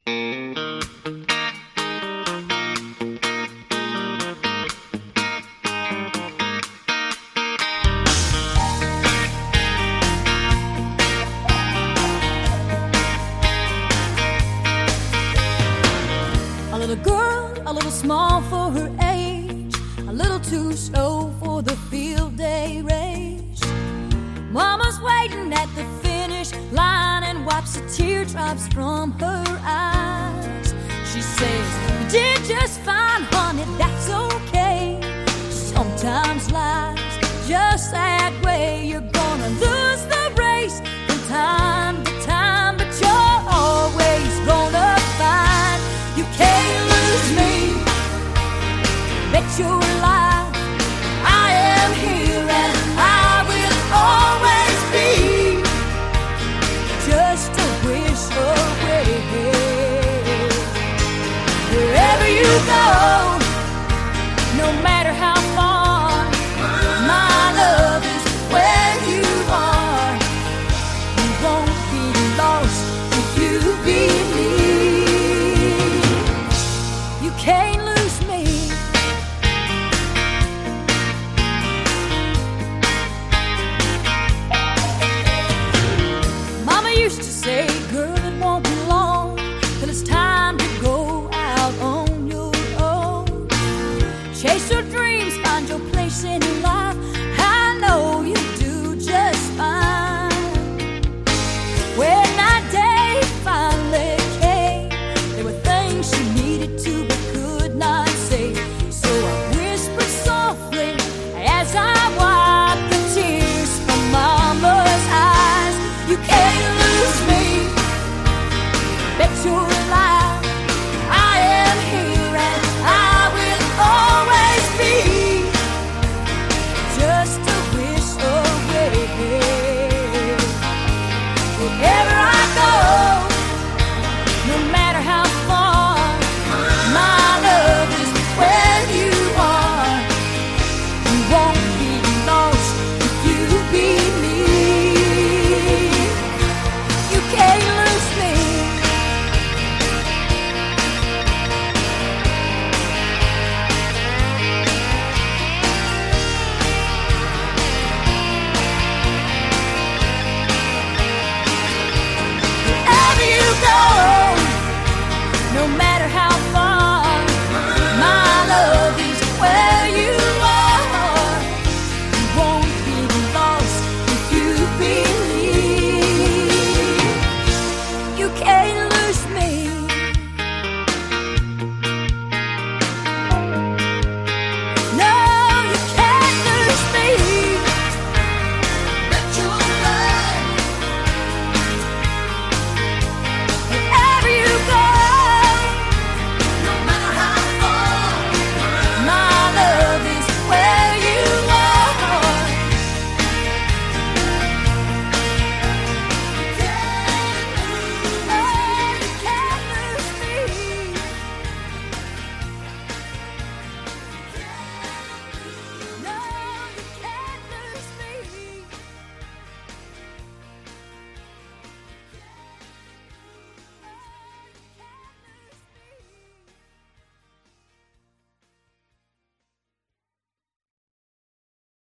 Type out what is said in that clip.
A little girl, a little small for her age, a little too slow for the field day race. Mama's waiting at the finish line and wipes the teardrops from her eyes. She says, "You did just fine, honey, that's okay. Sometimes life's just that way. You're gonna lose the race from time to time, but you're always gonna find you can't lose me. Bet your life I am here and I will always be just a wish away. Wherever you go,